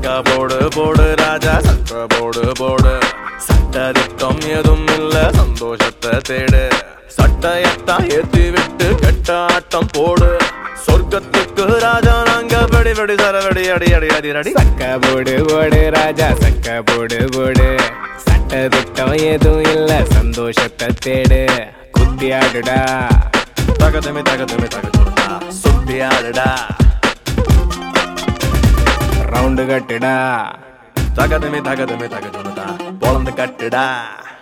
சக்கா போடு போடு ராஜா சக்கா போடு போடு சட்ட திட்டம் எதுவும் இல்ல சந்தோஷத்தை தேடு சட்டையத்தான் ஏத்தி விட்டு கெட்ட ஆட்டம் போடு சொர்க்கத்துக்கு ராஜா நாங்க படி படி சரவடி அடி அடி அடி அடி சக்கா போடு போடு ராஜா சக்கா போடு போடு சட்ட திட்டம் எதுவும் இல்ல சந்தோஷத்தை தேடு குத்தி ஆடுடா தகதமே தகச்சுடா சுத்தி ஆடுடா ரவுண்டு கட்டுடா தகதமே தகச்சுடா பொழந்து கட்டுடா